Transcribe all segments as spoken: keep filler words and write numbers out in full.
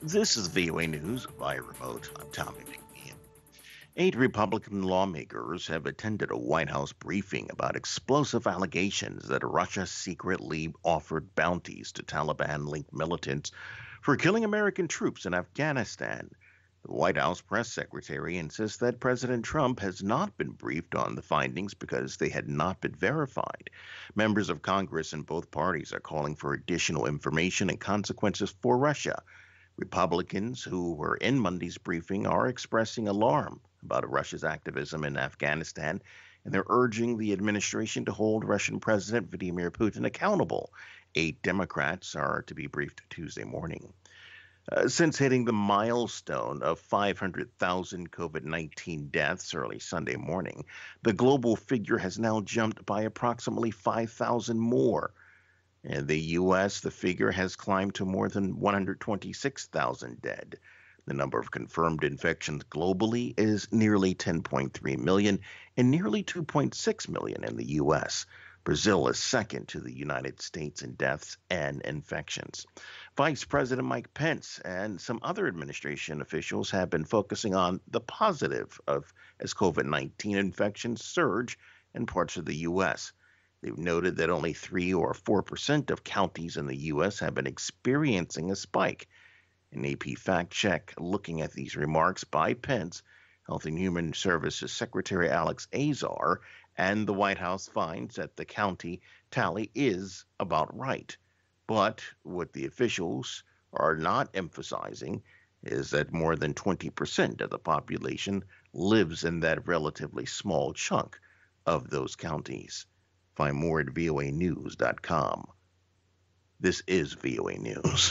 This is V O A News via remote. I'm Tommy McNeil. Eight Republican lawmakers have attended a White House briefing about explosive allegations that Russia secretly offered bounties to Taliban linked militants for killing American troops in Afghanistan. The White House press secretary insists that President Trump has not been briefed on the findings because they had not been verified. Members of Congress in both parties are calling for additional information and consequences for Russia. Republicans who were in Monday's briefing are expressing alarm about Russia's activism in Afghanistan, and they're urging the administration to hold Russian President Vladimir Putin accountable. Eight Democrats are to be briefed Tuesday morning. Uh, since hitting the milestone of five hundred thousand COVID nineteen deaths early Sunday morning, the global figure has now jumped by approximately five thousand more. In the U S, the figure has climbed to more than one hundred twenty-six thousand dead. The number of confirmed infections globally is nearly ten point three million and nearly two point six million in the U S. Brazil is second to the United States in deaths and infections. Vice President Mike Pence and some other administration officials have been focusing on the positive of as COVID nineteen infections surge in parts of the U S. They've noted that only three or four percent of counties in the U S have been experiencing a spike. An A P fact check looking at these remarks by Pence, Health and Human Services Secretary Alex Azar, and the White House finds that the county tally is about right. But what the officials are not emphasizing is that more than twenty percent of the population lives in that relatively small chunk of those counties. Find more at V O A news dot com. This is V O A News.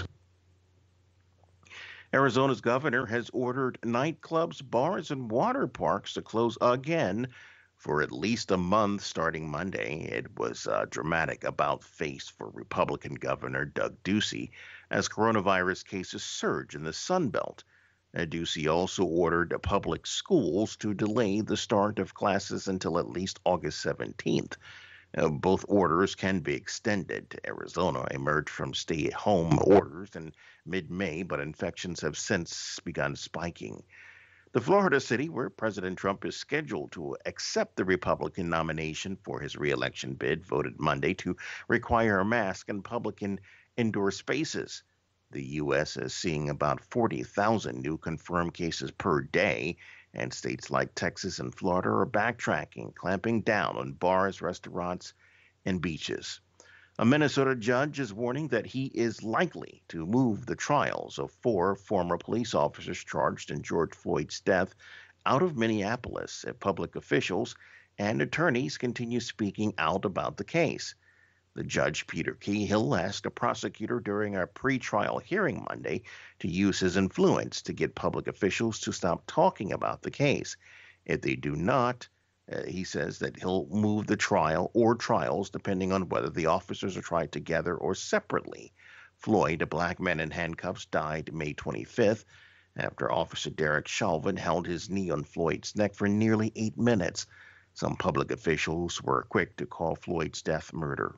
Arizona's governor has ordered nightclubs, bars, and water parks to close again for at least a month starting Monday. It was a dramatic about face for Republican Governor Doug Ducey as coronavirus cases surge in the Sun Belt. Ducey also ordered public schools to delay the start of classes until at least August seventeenth. Uh, both orders can be extended. Arizona emerged from stay-at-home orders in mid-May, but infections have since begun spiking. The Florida city, where President Trump is scheduled to accept the Republican nomination for his reelection bid, voted Monday to require a mask in public and indoor spaces. The U S is seeing about forty thousand new confirmed cases per day, and states like Texas and Florida are backtracking, clamping down on bars, restaurants, and beaches. A Minnesota judge is warning that he is likely to move the trials of four former police officers charged in George Floyd's death out of Minneapolis if public officials and attorneys continue speaking out about the case. The judge, Peter Cahill, asked a prosecutor during a pretrial hearing Monday to use his influence to get public officials to stop talking about the case. If they do not, uh, he says that he'll move the trial or trials depending on whether the officers are tried together or separately. Floyd, a black man in handcuffs, died May twenty-fifth after Officer Derek Chauvin held his knee on Floyd's neck for nearly eight minutes. Some public officials were quick to call Floyd's death murder.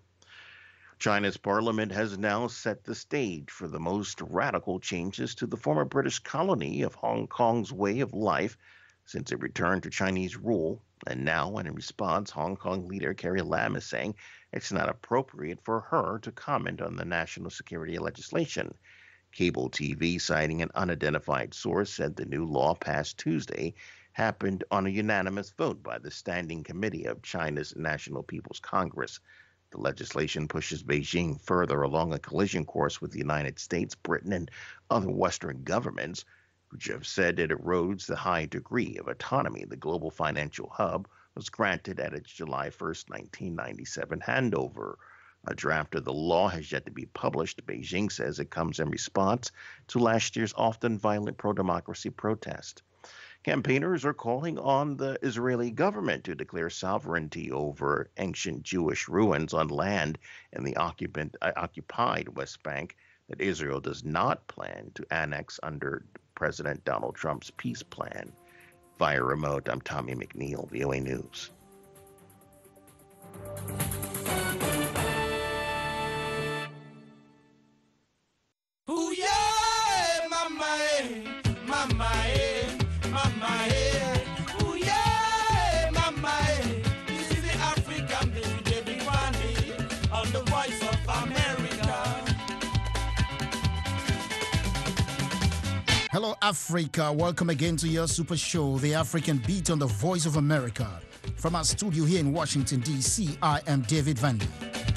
China's parliament has now set the stage for the most radical changes to the former British colony of Hong Kong's way of life since it returned to Chinese rule. And now, in response, Hong Kong leader Carrie Lam is saying it's not appropriate for her to comment on the national security legislation. Cable T V, citing an unidentified source, said the new law passed Tuesday happened on a unanimous vote by the Standing Committee of China's National People's Congress. The legislation pushes Beijing further along a collision course with the United States, Britain, and other Western governments, which have said it erodes the high degree of autonomy the global financial hub was granted at its July first, nineteen ninety-seven handover. A draft of the law has yet to be published. Beijing says it comes in response to last year's often violent pro-democracy protest. Campaigners are calling on the Israeli government to declare sovereignty over ancient Jewish ruins on land in the occupant, uh, occupied West Bank that Israel does not plan to annex under President Donald Trump's peace plan. Via remote, I'm Tommy McNeil, V O A News. Ooh, yeah, mama. mama, eh, mama, eh. Ooh, yeah, mama, eh. This is the African baby, David Wandy, on the Voice of America. Hello, Africa. Welcome again to your super show, The African Beat on the Voice of America. From our studio here in Washington, D C, I am David Vandy.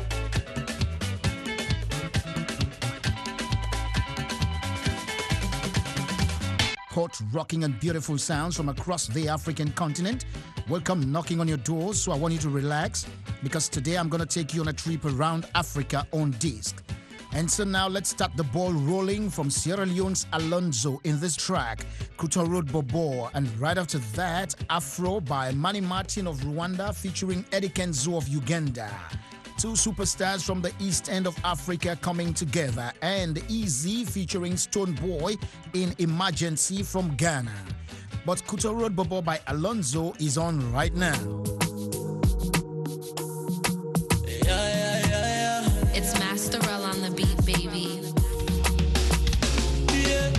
Hot, rocking, and beautiful sounds from across the African continent. Welcome knocking on your doors, so I want you to relax because today I'm going to take you on a trip around Africa on disc. And so now let's start the ball rolling from Sierra Leone's Alonzo in this track, Kuta Road Bobo, and right after that, Afro by Manny Martin of Rwanda featuring Eddie Kenzo of Uganda. Two superstars from the east end of Africa coming together, and Easy featuring Stone Boy in Emergency from Ghana. But Kuta Road Bobo by Alonzo is on right now. It's Masterell on the beat, baby. Yeah,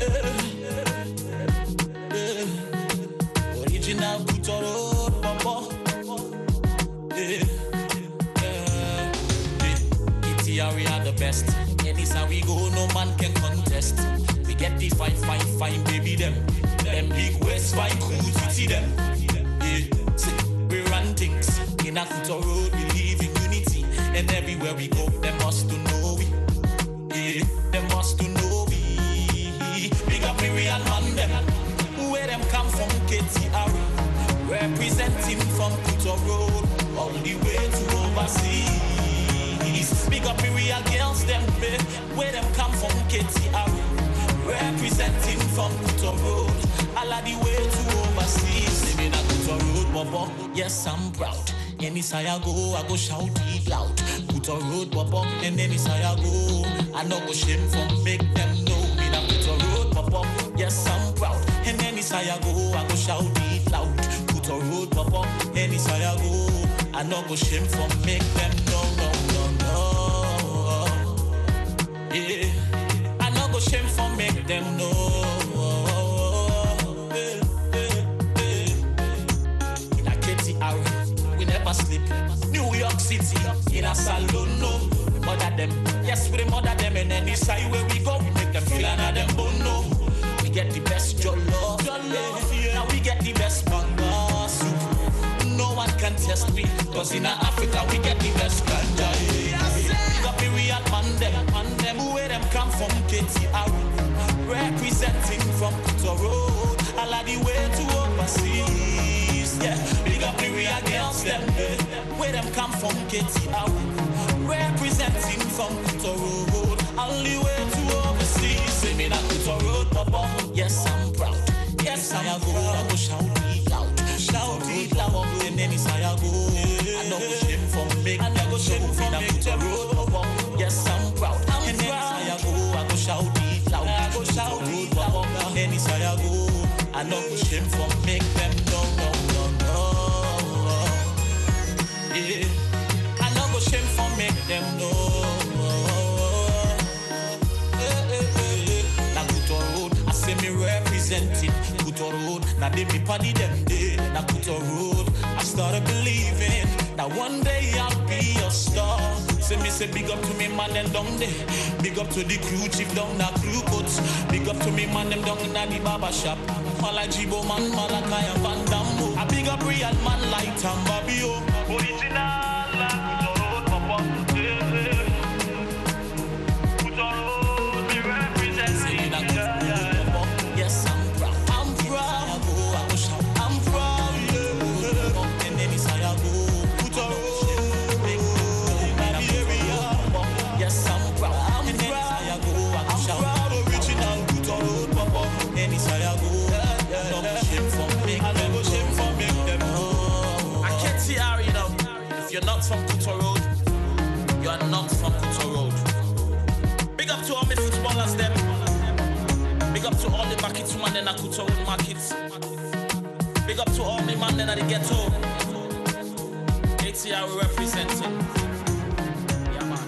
yeah, yeah. Original Kuta Road Bobo. Yeah, yeah. Yeah. We are the best. Anytime we go, no man can contest. We get the fine, fine, fine, baby them. Them big West fine crews, we see them. Yeah, see, we run things in a Kuta Road. We live in unity. And everywhere we go, they must to know we. Yeah, they must to know we. Big up the real man them. Where them come from, K T R. Representing from Kuta Road all the way to overseas. Big up the real girls them. Where them come from, K T R. Representing from Kuta Road all the way to overseas. Living at Kuta Road, Bobo. Yes, I'm proud. Anytime I go, I go shout it loud. Kuta Road, Bobo, and anytime I go, I no go shame for make them know me na Kuta Road, Bobo. Yes, I'm proud. And anytime I go, I go shout it loud. Kuta Road, Bobo, anytime I go, I no go shame for make them know, no, no, no. Yeah, I no go shame for make them know. Sleep. New York City, in a salon, no. Mother them, yes, we mother them, and any side where we go, we make them feel another bone, no. We get the best jollof, jollof, yeah. Now we get the best banga soup. No one can test me, cause in Africa we get the best ganja. We got the real man them, man them, where them come from, K T R. Representing from Kuta Road, all of the way to overseas. Yeah, big up the real girls them, eh. Where them come from, K T R. Representing from Kuta Road, all the way to overseas. Say me that Kuta Road, Papa. Yes, I'm proud. Yes, I go, I go shout it loud, shout it loud. And then it's I go, I know go shame for make, I know go shame for make Kuta Road, Papa. Yes, I'm proud. And then it's I go, I go shout it loud, I go shout it loud. And then it's I go, I know go shame for make them know, no, no, no. Yeah, I know go shame for make them know. Na Kuta Road, I say me representing Kuta Road. Now they me party them day. Na Kuta Road, I started believing that one day I'll be a star. Say me say big up to me man them down there. Big up to the crew chief down na crew coats. Big up to me man them down in the barber shop. Malajibo man, Malakai and Van Damme. I big up real man like Tambabio. Original like Kuta Road, Papa. Kuta Road, me representing. Yes, I'm proud. I'm proud. I go, I go shout. I'm proud. Yeah. And then it's I go. Kuta Road, big area. Yes, I'm proud. I'm and then it's I go. I go shout. I'm proud. Original Kuta Road, Papa. And it's I go. I no shame for me. I no shame for me. I can't see how you know. If you're not from Kuta Road, you are not from Kuta Road. Big up to all my footballers them. Big up to all the markets women in the Kuta Road markets. Big up to all the man in the ghetto. A T R representing. Yeah, man.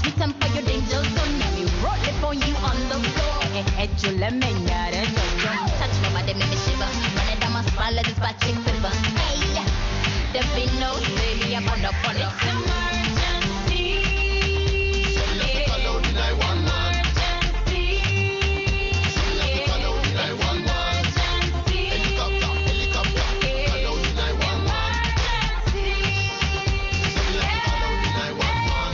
me temper your danger zone. Let me roll it for you on the floor. Eh, eh, you let me get it. Touch my body, make me shiver. Run it down my spine, let this body quiver. Hey, there be no baby, I'm on the phone. It's emergency. So you have to call out the nine one one. So you have to call out the nine one one. Helicopter, helicopter, call out the nine one one. So you have to call out the nine one one.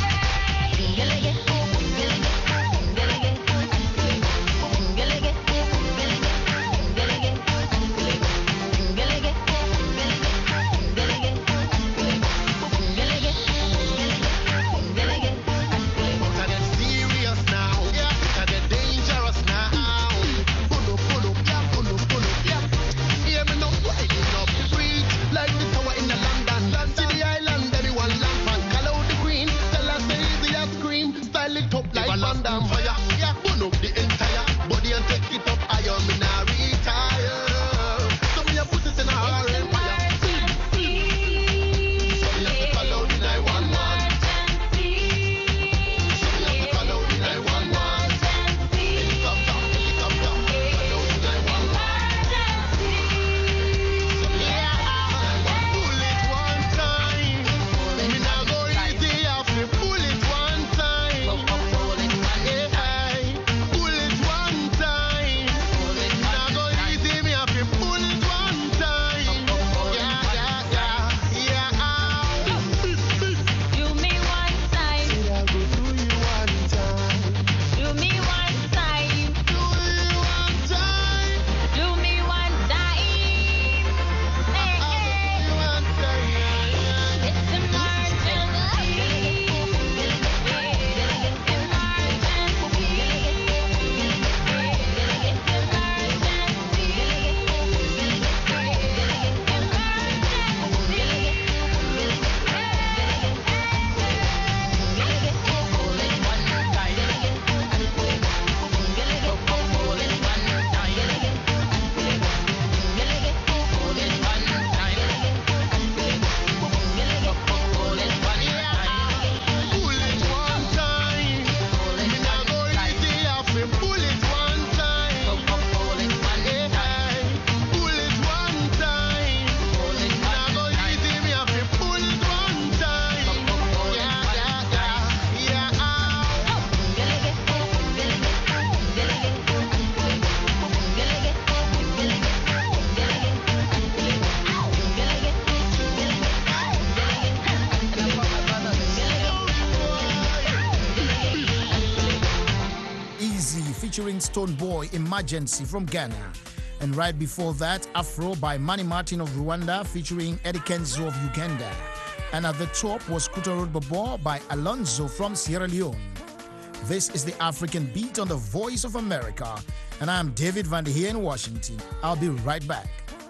Featuring Stone Boy, Emergency from Ghana. And right before that, Afro by Manny Martin of Rwanda featuring Eddie Kenzo of Uganda. And at the top was Kuta Road Bobo by Alonzo from Sierra Leone. This is the African Beat on the Voice of America. And I'm David Van here in Washington. I'll be right back.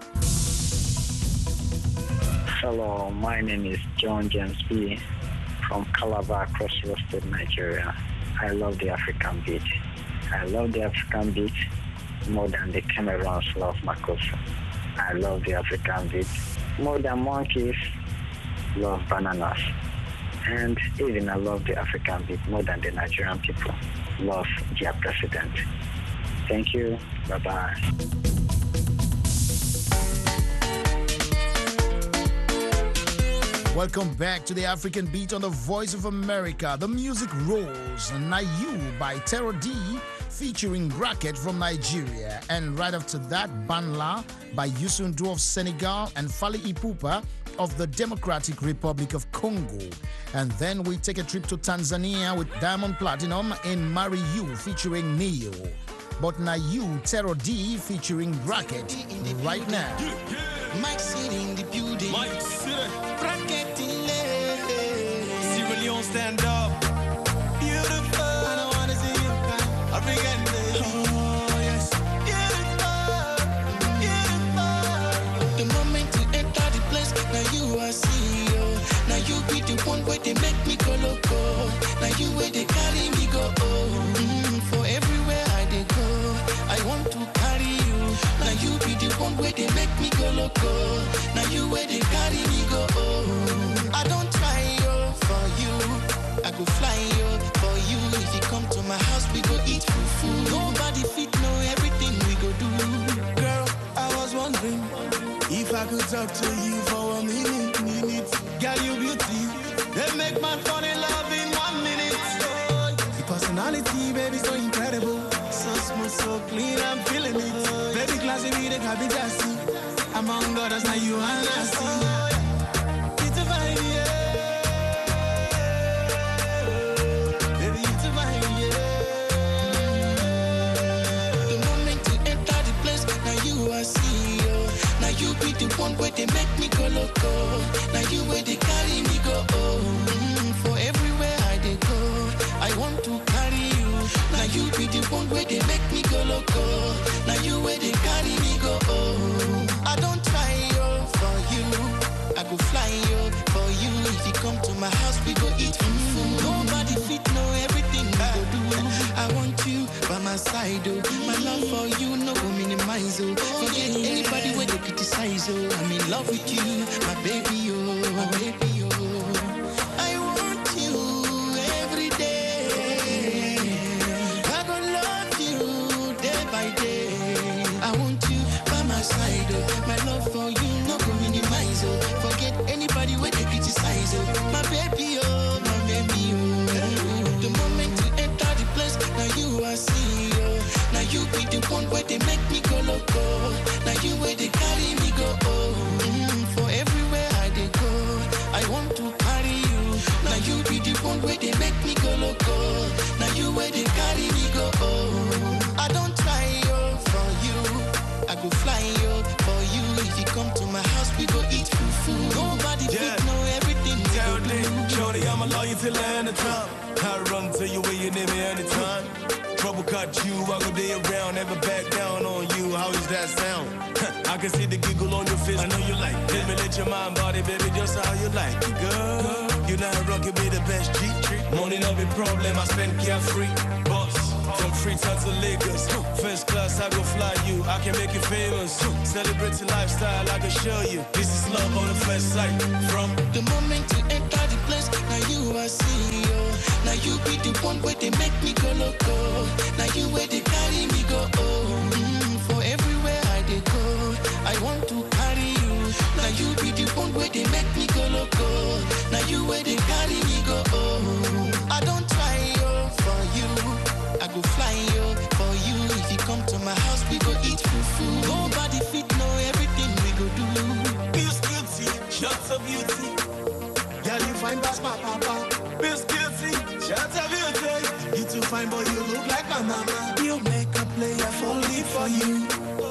Hello, my name is John James B. from Calabar, Cross River State, Nigeria. I love the African beat. I love the African beat more than the Cameroons love Makossa. I love the African beat more than monkeys love bananas. And even I love the African beat more than the Nigerian people love their president. Thank you. Bye-bye. Welcome back to the African Beat on the Voice of America. The music rolls. Nayu by Terror D featuring Bracket from Nigeria. And right after that, Banla by Youssou N'Dour of Senegal and Fally Ipupa of the Democratic Republic of Congo. And then we take a trip to Tanzania with Diamond Platinum in Marry You featuring Neo. But Nayu, Terror D featuring Bracket right now. Mike City in the building. Mike City. Bracket in there. Sierra Leone stand up. Beautiful. I don't wanna see you cry. African day. Oh yes. Beautiful. Beautiful. The moment you enter the place, now you are C E O. Now you be the one where they make me go loco. Now you where they carry me go. Oh. Mm, for everywhere I they go, I want to carry you. Now you be the one where they make me go loco. Now you where they carry me go. Oh. I don't try oh, for you. I talk to you for a minute, minute. Girl, you beauty. They make man fall in love in one minute. Oh, your personality, baby, so incredible. So smooth, so clean, I'm feeling it. Baby, classy, we the happy gassy. Among others, now you and I see. It's a vibe, yeah. Baby, it's a vibe, yeah. The moment you enter the place, now you are see, oh. Now you be the one where they make me go loco. Now you where they carry me go, oh. Mm, for everywhere I they go, I want to carry you. Now you be the one where they make me go loco. Now you where they carry me go, oh. I don't try, yo, for you. I go fly, yo, for you. If you come to my house, we go eat food. Nobody fit know everything we go do. I want you by my side, oh. My love for you, no go minimize, oh. Forget anybody when they criticize, oh. I'm in love with you, my baby, oh, my baby, oh. I want you every day. I go love you day by day. I want you by my side, oh. My love for you, no go minimize, oh. Forget anybody when they criticize, oh. My baby, oh, my baby, oh. The moment you enter the place, now you are see, oh. Now you be the one where they make me go loco. Now you where they carry me go, oh. Mm, for everywhere I they go, I want to carry you. Now you be the one where they make me go loco. Now you where they carry me go, oh. I don't try, yo, for you. I go fly, yo, for you. If you come to my house, we go eat food. Nobody yeah. fit know everything. Tell them, shorty, I'm a lawyer till the end of time. I run to you where you need me anytime. Trouble cut you, I go day around, never back down on you. How does that sound? I can see the giggle on your face. I know you like it. Let me let your mind body, baby, just how you like it, girl. You know how rock, you be the best G. Money no be problem, I spend carefree. Boss, from Freetown to Lagos. First class, I go fly you, I can make you famous. Celebrate your lifestyle, I can show you. This is love on the first sight. From the moment you enter the place, now you are see, oh. Now you be the one where they make me go loco. Now you where they carry me go, oh. Mm, for everywhere I they go, I want to carry you. Now you be the one where they make me go loco. Now you where they carry me go, oh. I don't try, yo, for you. I go fly, yo, for you. If you come to my house, we go eat food. Nobody fit know everything we go do. Miss Guilty, shots of beauty. Girl, you find boss, my papa. Miss Guilty, shots of beauty. You too fine, boy, you look like my mama. You make a player only for you.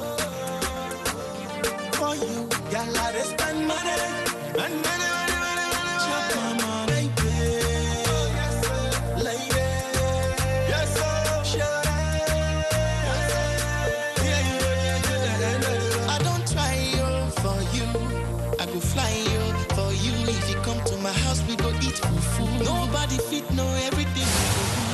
For you, girl, I just spend money. And money, money, money, money. Chop my money, baby. Oh, yes, sir. Lady. Yes, sir. Shut up. Yes, sir. Yeah, yeah, yeah, yeah. I don't try, yo, for you. I go fly, yo, for you. If you come to my house, we go eat food. Nobody fit know everything we go do.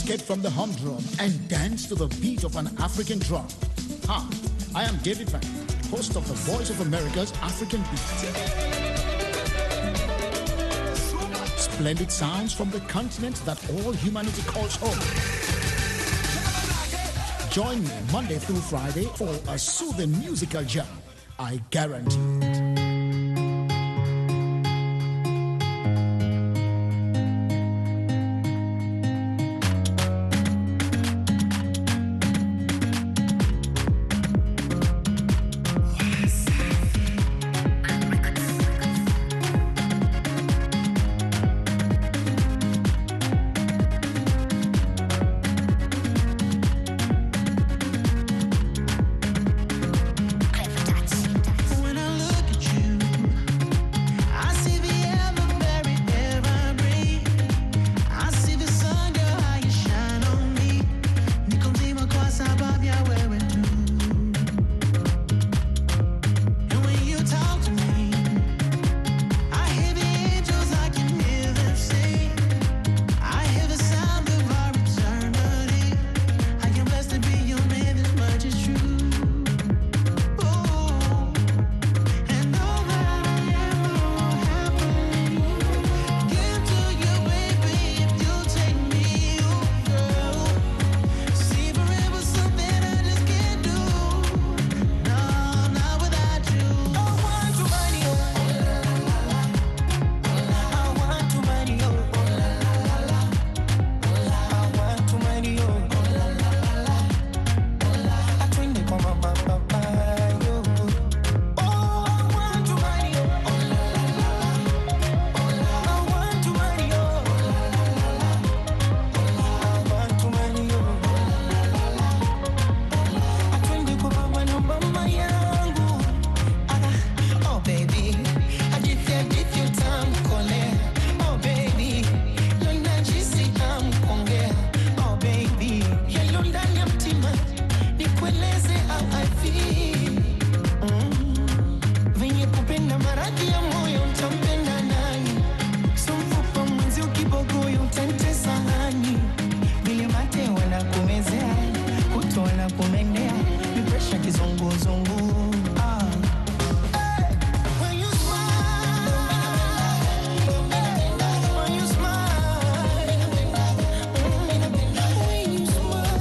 escape from the humdrum and dance to the beat of an African drum. Hi, I am David Van, host of the Voice of America's African Beat. Splendid sounds from the continent that all humanity calls home. Join me Monday through Friday for a soothing musical jam. I guarantee it. When I look at you, I see the ever very air I breathe. I see the sun, girl, how you shine on me. Ni contigo kwa sababu ya wewe tu. And when you talk to me, I hear the angels, I can hear them sing. I hear the sound of our eternity. I am blessed to be your man, this much is true. Oh, and all that I am will happily give to you, baby, if you take me, oh girl. See, forever something I just can't do. No, not without you. I want to money, oh la la la la. I want to money, oh la la la la. I want to money, oh la la la la. I twin it come up, up, up, yo. Oh, I want to money, oh la la la la. I want to money, oh la la la la. I want to money, oh la la la la. I twin it come up, number my yangu. Oh baby, I give you, give you time, kole. Oh baby, lona jisi am konge. Oh baby, yellow ndani ya mtima, nikueleze how I feel. Mm. Venye kupenda maradhi ya moyo, utampenda nani? So mfupa mwenzi ukibogoyo, utantesa hani? Vile mate wanakumezea, kuto wanakumendea, ni pressure kizunguzungu. Ah. When you smile, when you smile, when you smile,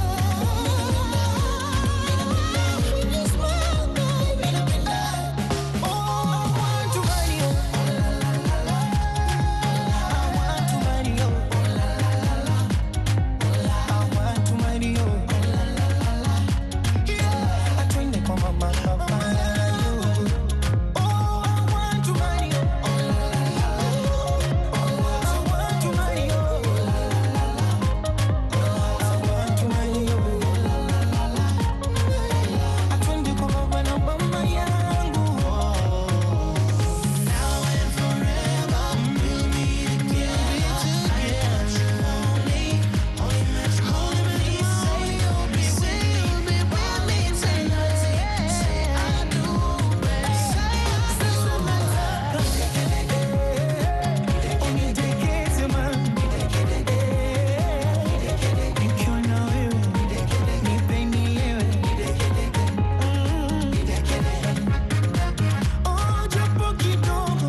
when you smile, baby. Oh, I want to money, oh la la la la. I want to money, oh la la la la. I want to money, oh la la la la. Yeah, I twin it come up, my papa, you. Oh, I want to money, oh la la la la. I want to money, oh la la la la. I want to money, oh la la la la. I twin it come up, my papa, yangu. Now and forever, we'll be together. I want you only, only meant you only me. Say you'll be with me, with me tonight. Say I do, baby. Say I still matter. Only take it to man. Nikiwa na wewe, nipe nielewe. Oh, japo kidogo.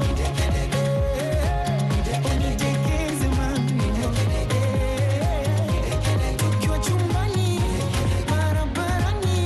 Only take it to man. Tukiwa chumbani, barabarani.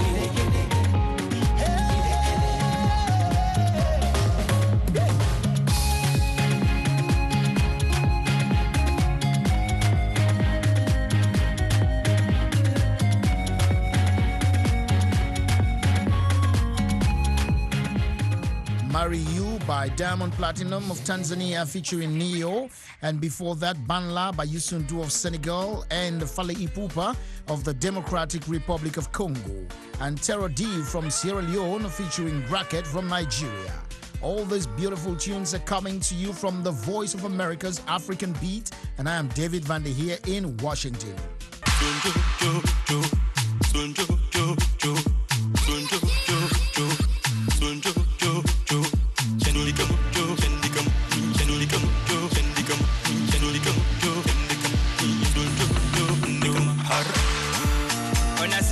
Marry You by Diamond Platinum of Tanzania featuring Neo. And before that, Banla by Youssou N'Dour of Senegal and Fale Ipupa of the Democratic Republic of Congo. And Terror D from Sierra Leone featuring Bracket from Nigeria. All these beautiful tunes are coming to you from the Voice of America's African Beat. And I am David Van Der here in Washington.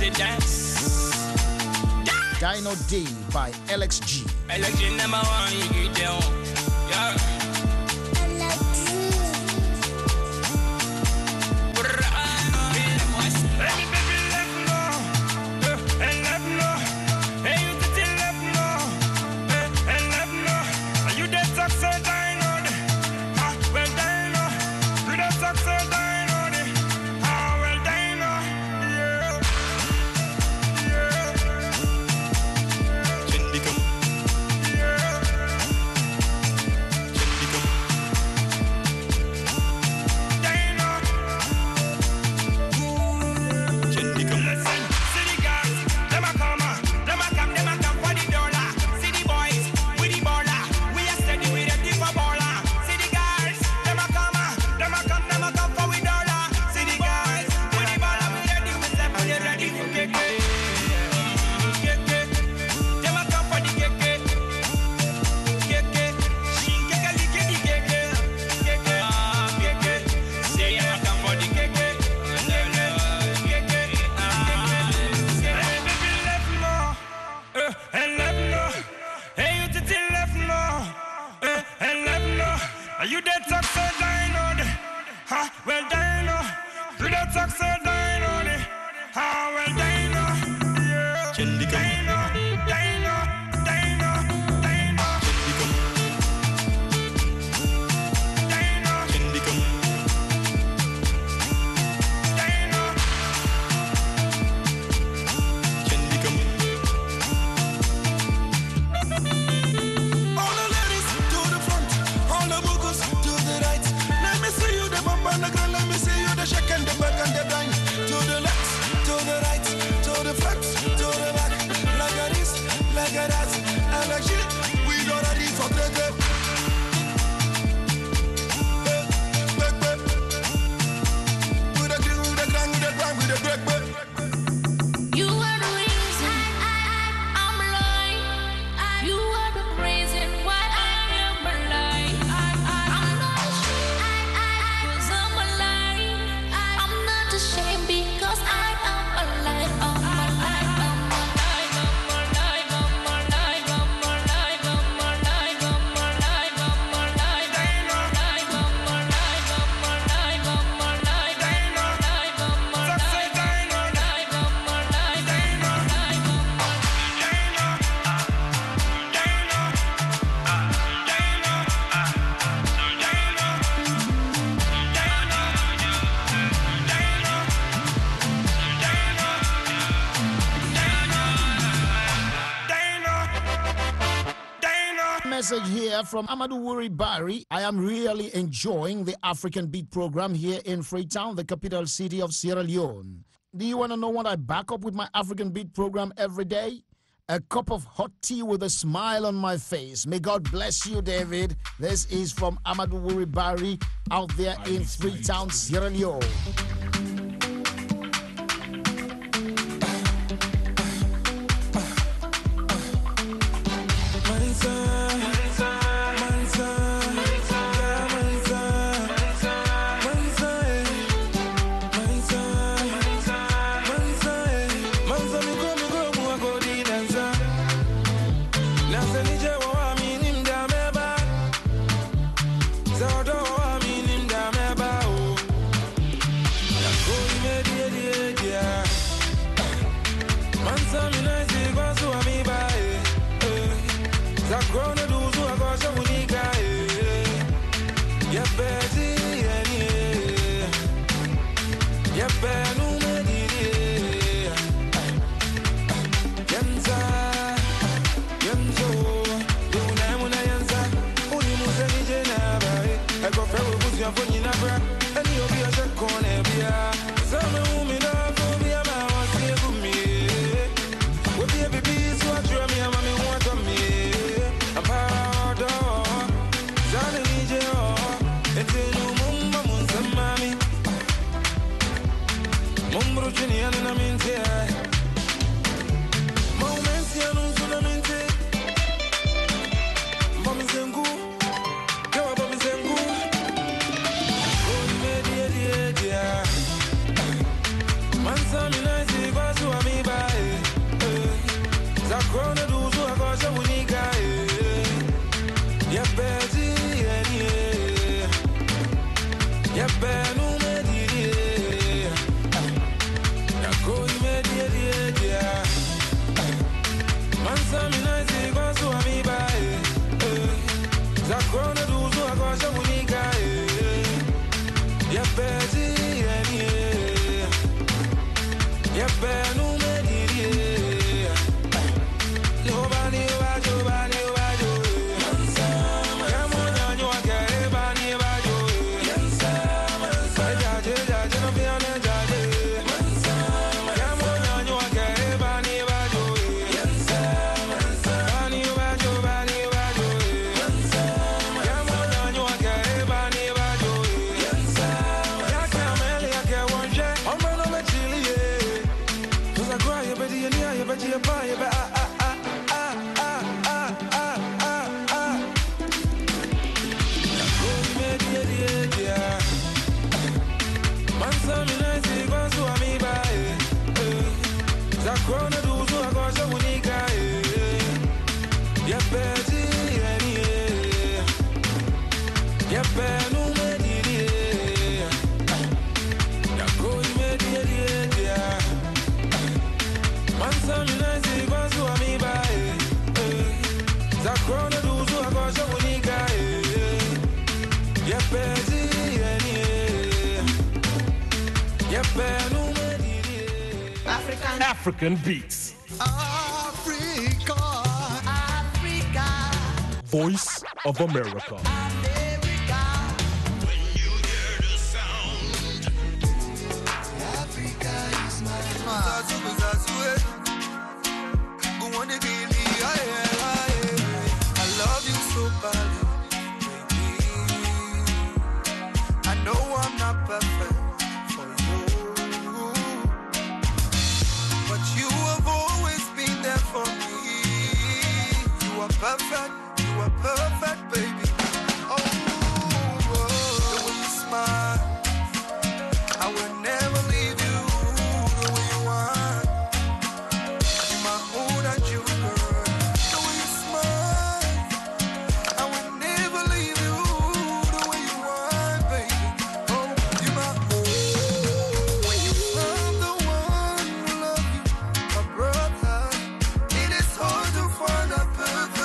say dance. Dino D by L X G. L X G number one, you get down. Yeah. Message here from Amadou Wuri Bari. I am really enjoying the African Beat program here in Freetown, the capital city of Sierra Leone. Do you want to know what I back up with my African Beat program every day? A cup of hot tea with a smile on my face. May God bless you, David. This is from Amadou Wuri Bari out there in Freetown, Sierra Leone. African beats. Africa, Africa. Voice of America. America. When you hear the sound, Africa is my heart. I love you so badly, baby. I know I'm not perfect. Perfect, you are perfect, baby. Oh, oh, the way you smile, I will never leave you. The way you want, you're my own and you, girl. The way you smile, I will never leave you. The way you want, baby. Oh, you're my own. When you found the one who loves you, my brother, it is hard to find a perfect.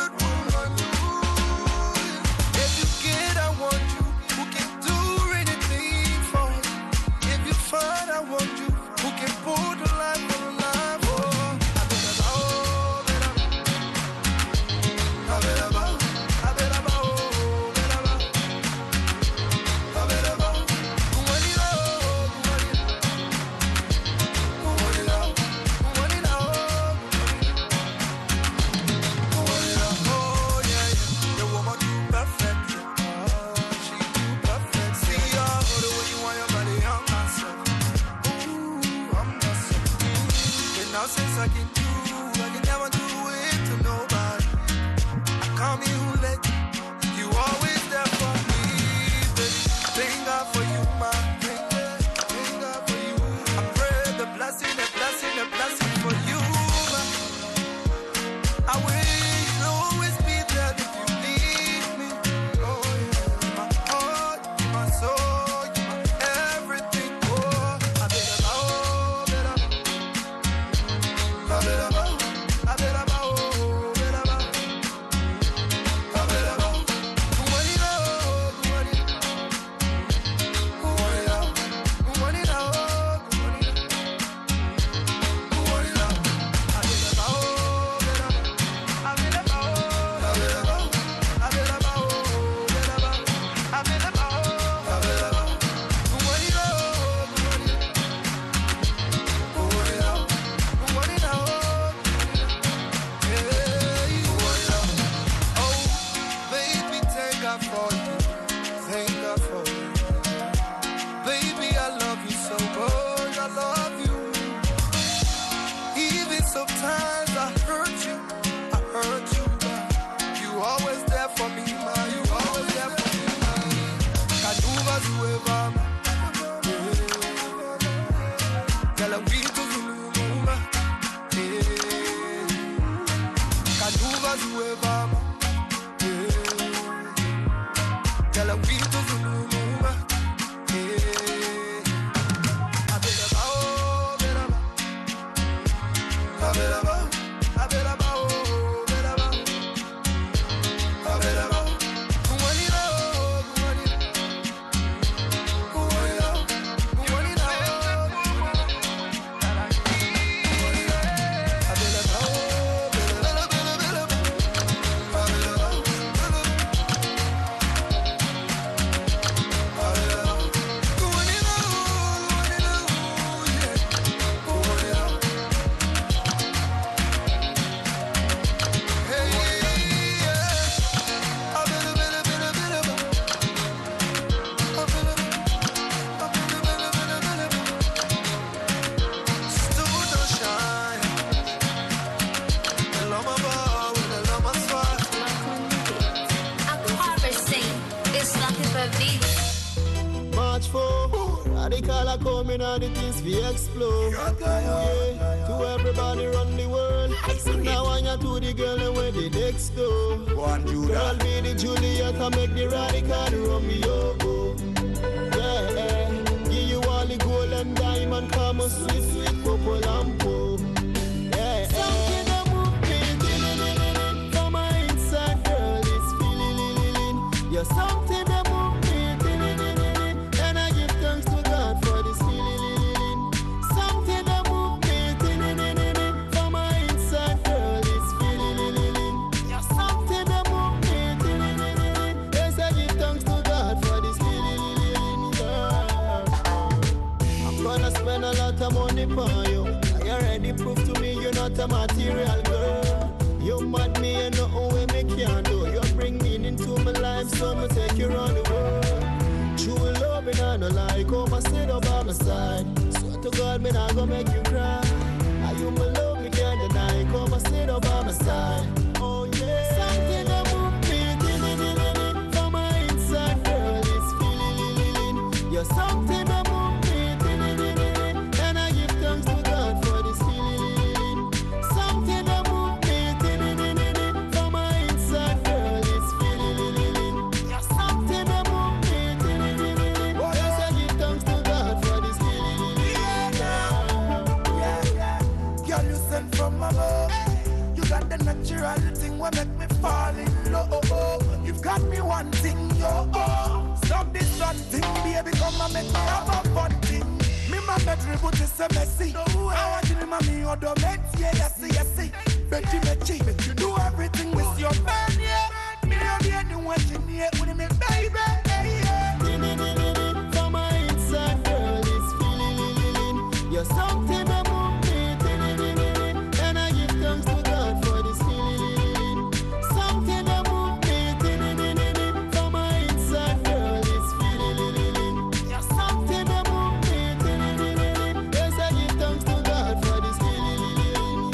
watch for. Radical are coming and the things we explode. Yeah. To everybody run the world. Now I want to the girl and where the next door. Girl be the Juliet and make the radical Romeo. Yeah, give you all the gold and diamond, come on, sweet, sweet purple and purple. Yeah, something that move me from my inside, girl, it's feeling. You're something that move me, and I give thanks to God for this feeling. Something that move me from my inside, girl, it's feeling. You're something that move me, yes, I give thanks to God for this feeling, girl. I'm gonna spend a lot of money for you. You already proved to me you're not a material girl. You mad me and nothing way me can do. You bring meaning to my life, so I'ma take you around the world. True love and I no lie, come and sit up by my side. Swear to God, me not gonna make you cry. Are you my love, me can't deny. Come and sit up by my side. Oh yeah, something that move me from my inside, girl, it's feeling. You're something that move me, and I give thanks to God for this feeling. Something that move me from my inside, girl, it's feeling. You're something that move me, yes, I give thanks to God for this feeling. Yeah, yeah. Girl, you sent from above. You got the natural thing what make me fall in love. You've got me one thing, yo. Stop this one thing, baby, come and make me have a fun thing. Me my bedroom put this a messy. I want you to mommy or the meds, yeah, yes, yes, yes. Betty me cheap, you do everything with your man, yeah. Me don't be anyone you need with me, baby, yeah. From my inside, girl, it's feeling. You're something that move me, and I give thanks to God for this feeling. Something that move me, from my inside, girl, it's feeling. You're something that move me, yes, I give thanks to God for this feeling.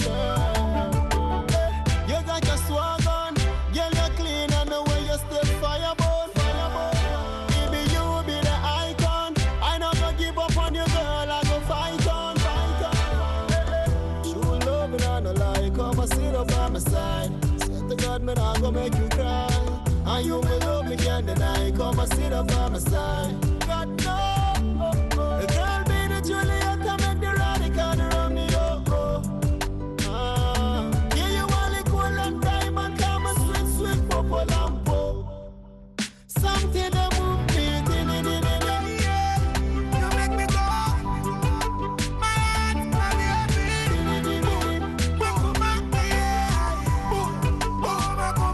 Yeah. You got your swag on, girl, you're clean and the way you step fireborn. Baby, you be the icon. I not gonna give up on you, girl. I go fight on, fight on. True love and I no lie. Come and sit up by my side. Swear to God, me not gonna make you cry. And you me love, me can't deny. Come and sit up by my side. God no, the girl be the Juliet and make the radical the Romeo. Ah, yeah, you all the gold and diamond, come and sweet, sweet purple and purple. Something that move me, Yeah, you make me go. My heart, my baby. Boom, boom, boom, yeah. Boom, boom, boom,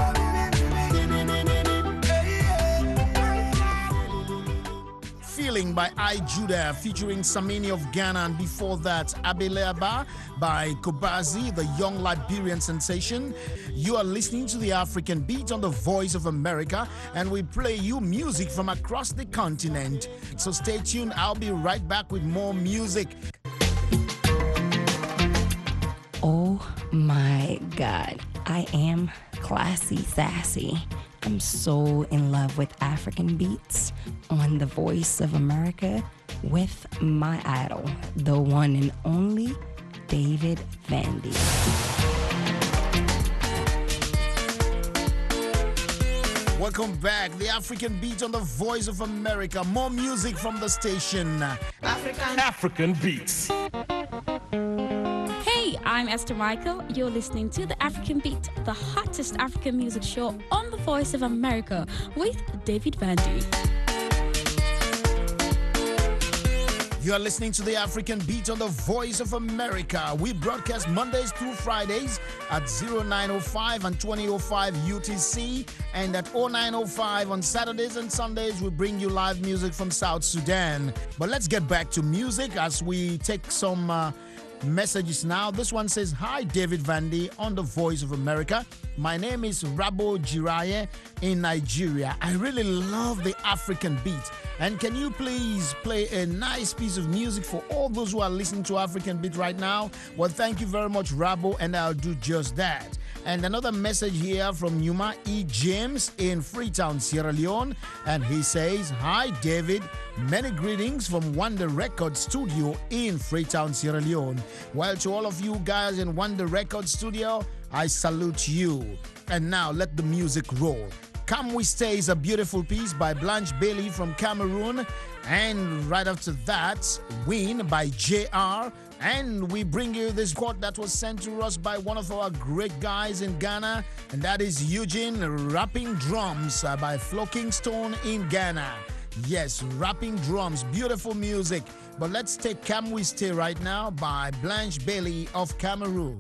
Feeling by I Judah featuring Samini of Ghana, and before that Abeleba by Kobazi, the young Liberian sensation. You are listening to the African Beat on the Voice of America, and we play you music from across the continent. So stay tuned, I'll be right back with more music. Oh my God, I am classy sassy. I'm so in love with African beats on the Voice of America with my idol, the one and only David Vandy. Welcome back, the African Beat on the Voice of America. More music from the station. African African Beats. Hey, I'm Esther Michael. You're listening to the African Beat, the hottest African music show on the Voice of America with David Vandy. You are listening to the African Beat on the Voice of America. We broadcast Mondays through Fridays at oh nine oh five and twenty oh five U T C, and at oh nine oh five on Saturdays and Sundays we bring you live music from South Sudan. But let's get back to music as we take some uh, messages now. This one says, "Hi, David Vandy on the Voice of America. My name is Rabo Jiraye in Nigeria. I really love the African beat. And can you please play a nice piece of music for all those who are listening to African beat right now?" Well, thank you very much, Rabo, and I'll do just that. And another message here from Numa E. James in Freetown, Sierra Leone. And he says, "Hi, David. Many greetings from Wonder Record Studio in Freetown, Sierra Leone." Well, to all of you guys in Wonder Record Studio, I salute you. And now let the music roll. Come We Stay is a beautiful piece by Blanche Bailey from Cameroon. And right after that, Win by J R. And we bring you this quote that was sent to us by one of our great guys in Ghana. And that is Eugene Rapping Drums uh, by Flo Kingston in Ghana. Yes, rapping drums, beautiful music. But let's take Come We Stay right now by Blanche Bailey of Cameroon.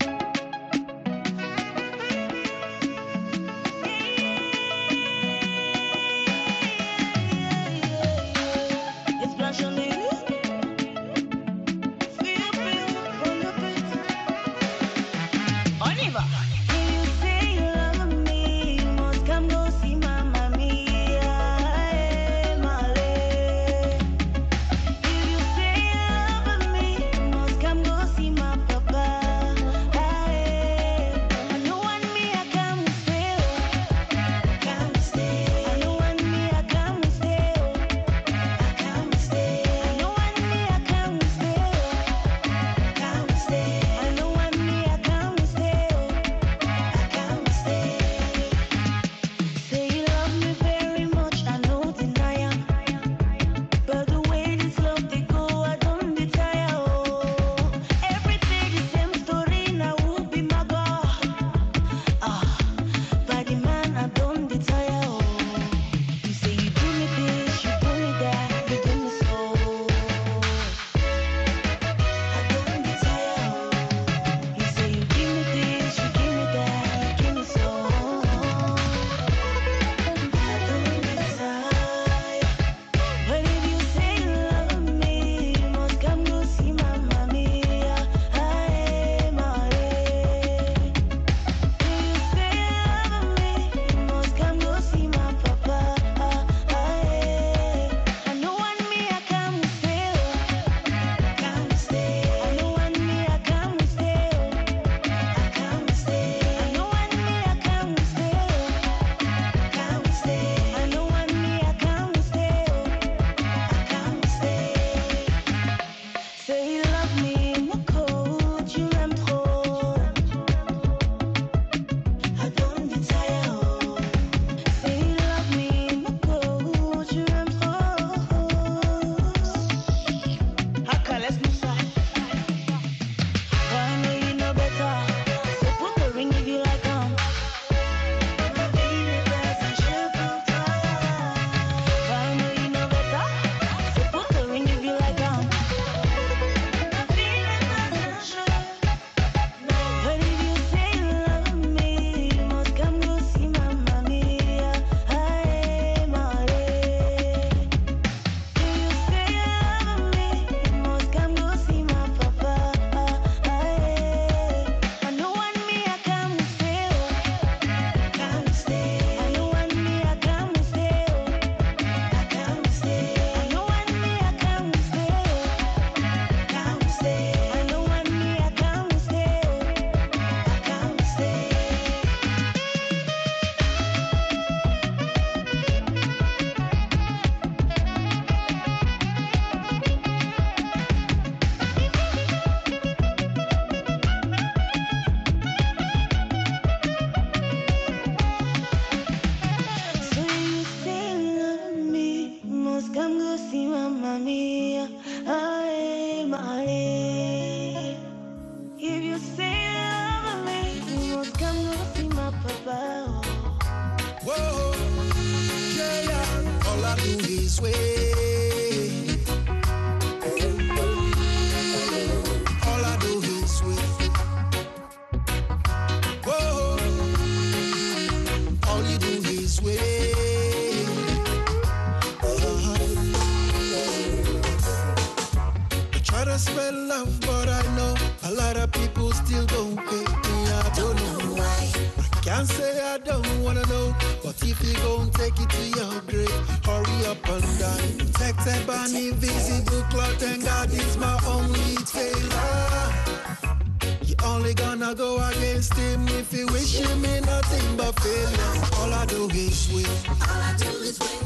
only gonna go against him if he wishing me nothing but failure. All I do is win. All I do is win.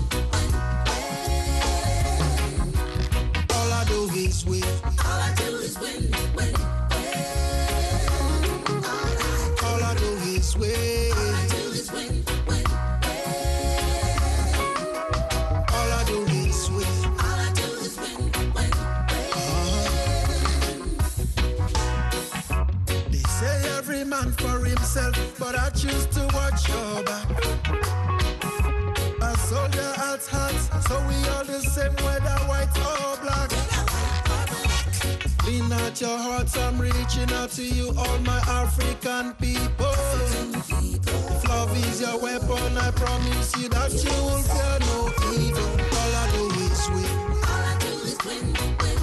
All I do is win. All I do is win. Win. All I do is win. All I do is win. Win. All I do is win. All I do is win. Win. They say every man for himself, but I choose to watch your back. A soldier at heart, so we all the same, whether white or black. Lean out your hearts, I'm reaching out to you, all my African people. If love is your weapon, I promise you that you will fear no evil. All I do is win. All I do is win, win,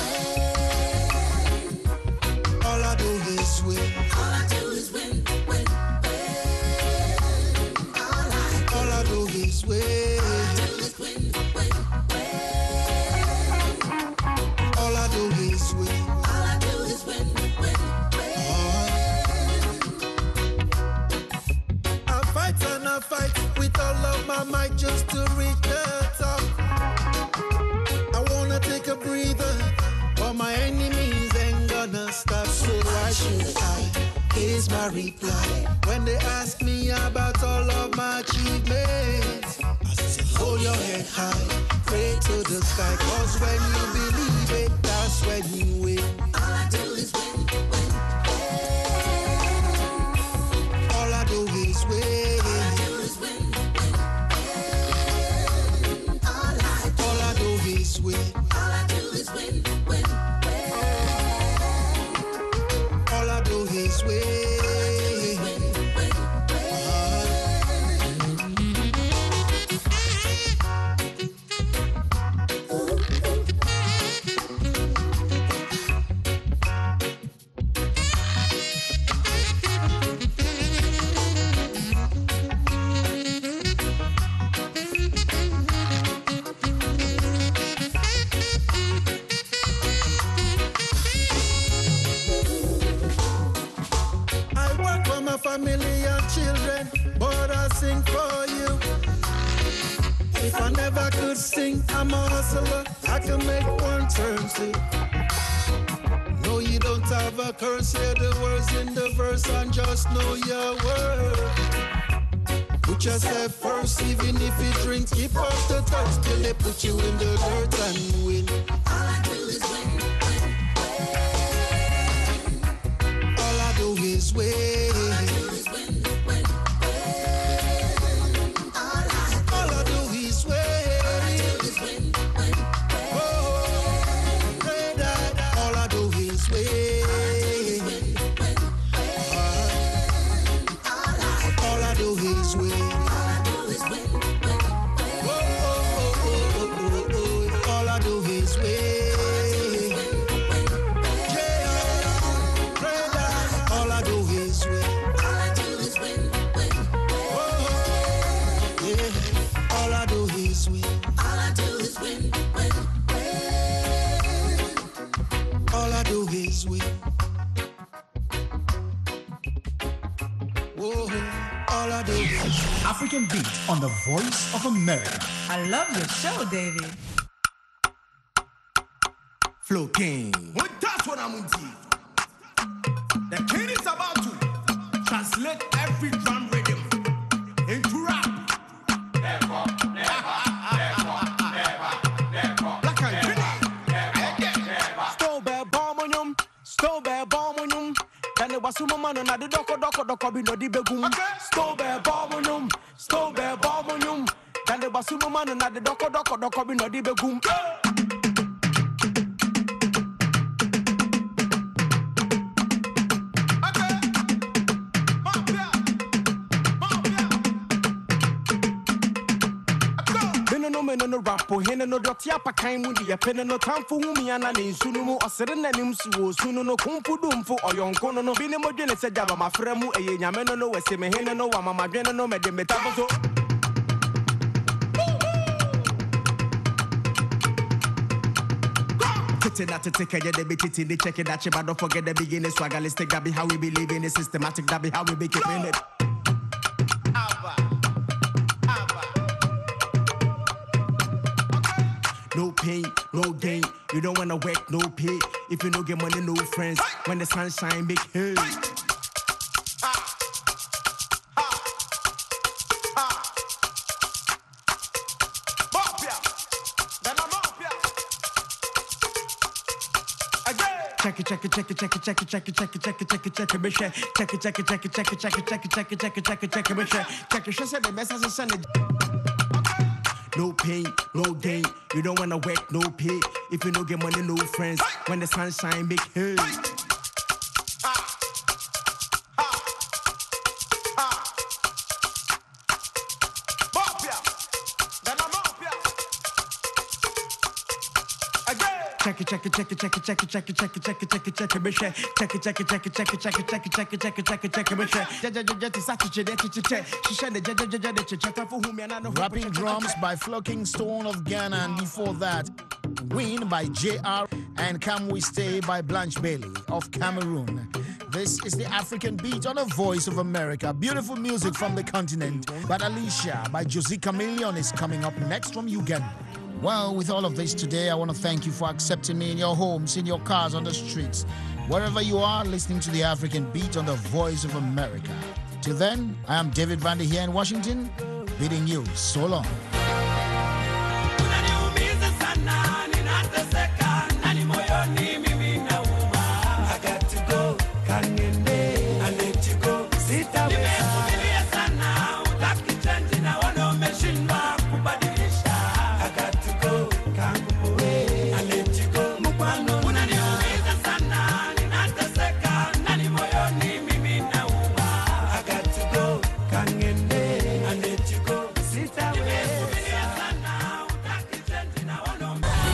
win. All I do is win. All I do is win, win, win. All I do is win. All I do is win. All I do is win, win, win. I fight and I fight with all of my might just to reach the top. I wanna take a breather, but my enemies ain't gonna stop. So why should I? Here's my reply. When they ask me about all of my achievements, I say hold your head high, pray to the sky, cause when you believe it, that's when you win. All I do is win, win. All I do is win. All I do is win, win. All I do, all I do is win. All I do is win, win. All I do is win. Family and children, but I sing for you. If I never could sing, I'm a hustler. I can make one turn two. No, you don't have a curse. Hear the words in the verse and just know your word. Put yourself first, even if you drink, keep up the thirst till they put you in the dirt and win. All I do is win, win. All I do is win. African Beat on the Voice of America. I love your show, David. Flow King. Well, that's what I'm going to do. The king is about to translate every drum rhythm into rap. Never, never, never, never, never. Black and green. Never, never. Stowbell bomb on you. Stowbell bomb on you. Then it was some man on the doko doko doko be no di begum. Stowbell bomb on you. Stowbell bomb on you. Then it was some man on the doko doko doko be no di begum. No no rapo hene no dot ya pakan mu de pene no tamfo hu mi ana ne nsu no mu osere nanim su wo su no no kumfu dumfo oyonko no no bi ne modwene se jaba mafra mu eye nyame no no wese me hene no wa mama dwene no me de metafo so Titty not to take care, they be titty, they check it that you, but don't forget the beginning. Swagalistic, that be how we be living it. Systematic, that be how we be keeping it. No pain, no gain. You don't wanna work, no pay. If you don't get money, no friends. When the sun shine, big hey. Check it, check it, check it, check it, check it, check it, check it, check it, check it, check it, bitch. Check it, check it, check it, check it, check it, check it, check it, check it, check it, check it, bitch. Check it, she said the best as a Sunday. No pain, no gain. You don't wanna work, no pay. If you don't get money, no friends. When the sun shine, big hey. Check it, check it, check it, check it, check it, check it, check it, check it, check it, check it, bitch. Check it, check it, check it, check it, check it, check it, check it, check it, check it, check it, bitch. Rapping drums by Flocking Stone of Ghana, and before that, Win by J R and Can We Stay by Blanche Bailey of Cameroon. This is the African Beat on the Voice of America. Beautiful music from the continent. But Alicia by Josie Chameleon is coming up next from Uganda. Well, with all of this today, I want to thank you for accepting me in your homes, in your cars, on the streets, wherever you are listening to the African Beat on the Voice of America. Till then, I am David Vander here in Washington, bidding you so long.